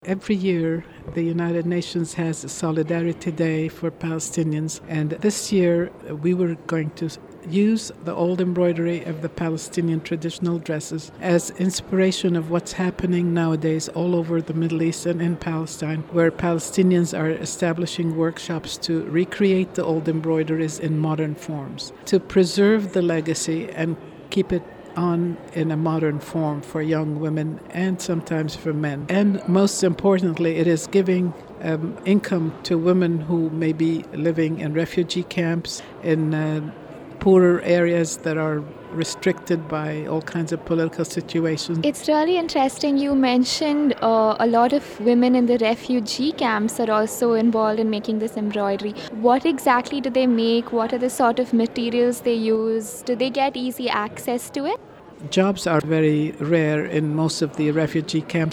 Every year, the United Nations has a Solidarity Day for Palestinians, and this year we were going to use the old embroidery of the Palestinian traditional dresses as inspiration of what's happening nowadays all over the Middle East and in Palestine, where Palestinians are establishing workshops to recreate the old embroideries in modern forms, to preserve the legacy and keep it on in a modern form for young women and sometimes for men. And most importantly, it is giving income to women who may be living in refugee camps, in poorer areas that are restricted by all kinds of political situations. It's really interesting. You mentioned a lot of women in the refugee camps are also involved in making this embroidery. What exactly do they make? What are the sort of materials they use? Do they get easy access to it? Jobs are very rare in most of the refugee camps,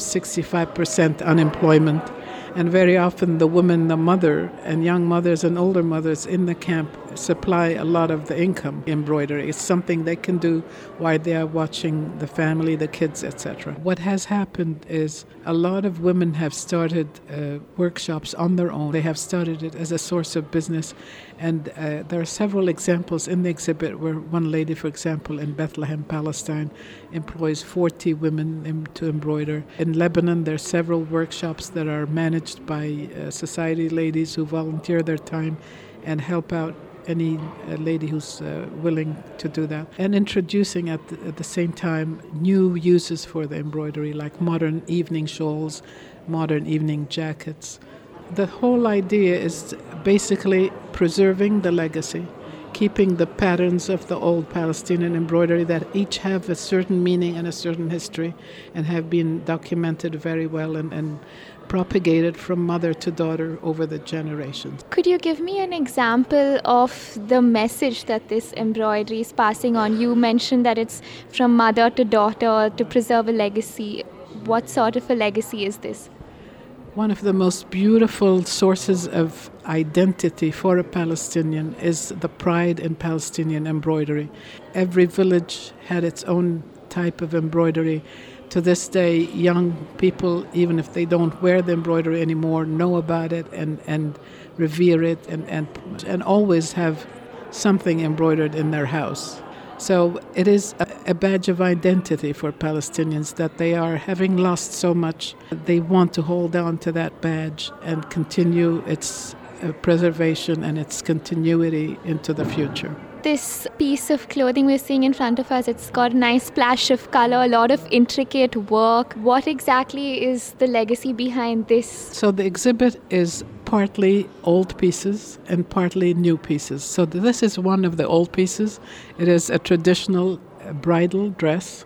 65% unemployment. And very often the woman, the mother, and young mothers and older mothers in the camp supply a lot of the income. Embroidery is something they can do while they are watching the family, the kids, etc. What has happened is a lot of women have started workshops on their own. They have started it as a source of business. And there are several examples in the exhibit where one lady, for example, in Bethlehem, Palestine, employs 40 women to embroider. In Lebanon, there are several workshops that are managed by society ladies who volunteer their time and help out any lady who's willing to do that. And introducing at the same time new uses for the embroidery, like modern evening shawls, modern evening jackets. The whole idea is basically preserving the legacy, keeping the patterns of the old Palestinian embroidery that each have a certain meaning and a certain history and have been documented very well and propagated from mother to daughter over the generations. Could you give me an example of the message that this embroidery is passing on? You mentioned that it's from mother to daughter to preserve a legacy. What sort of a legacy is this? One of the most beautiful sources of identity for a Palestinian is the pride in Palestinian embroidery. Every village had its own type of embroidery. To this day, young people, even if they don't wear the embroidery anymore, know about it and revere it and always have something embroidered in their house. So it is a badge of identity for Palestinians that they are, having lost so much, they want to hold on to that badge and continue its preservation and its continuity into the future. This piece of clothing we're seeing in front of us, it's got a nice splash of color, a lot of intricate work. What exactly is the legacy behind this? So the exhibit is partly old pieces and partly new pieces. So this is one of the old pieces. It is a traditional bridal dress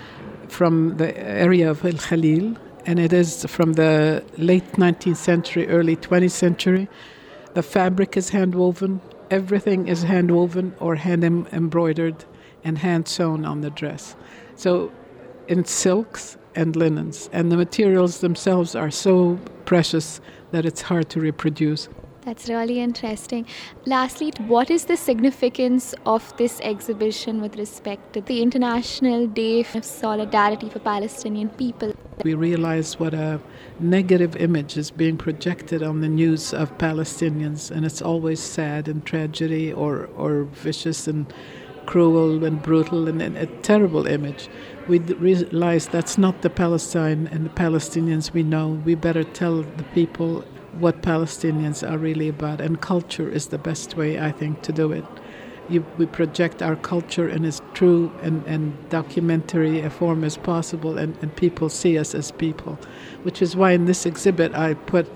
from the area of El Khalil, and it is from the late 19th century, early 20th century. The fabric is hand-woven. Everything is hand-woven or hand-embroidered and hand-sewn on the dress. So in silks and linens. And the materials themselves are so precious that it's hard to reproduce. That's really interesting. Lastly, what is the significance of this exhibition with respect to the International Day of Solidarity for Palestinian People? We realize what a negative image is being projected on the news of Palestinians, and it's always sad and tragedy or vicious and cruel and brutal and a terrible image. We realize that's not the Palestine and the Palestinians we know. We better tell the people what Palestinians are really about, and culture is the best way, I think, to do it. We project our culture in as true and documentary a form as possible, and people see us as people, which is why in this exhibit I put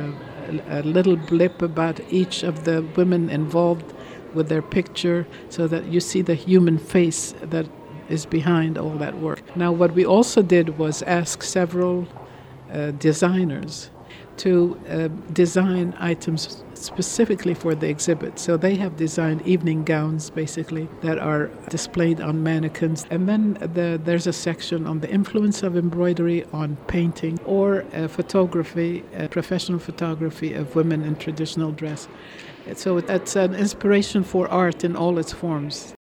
a little blip about each of the women involved with their picture so that you see the human face that is behind all that work. Now, what we also did was ask several designers to design items specifically for the exhibit. So they have designed evening gowns, basically, that are displayed on mannequins. And then there's a section on the influence of embroidery on painting or photography, professional photography of women in traditional dress. So that's an inspiration for art in all its forms.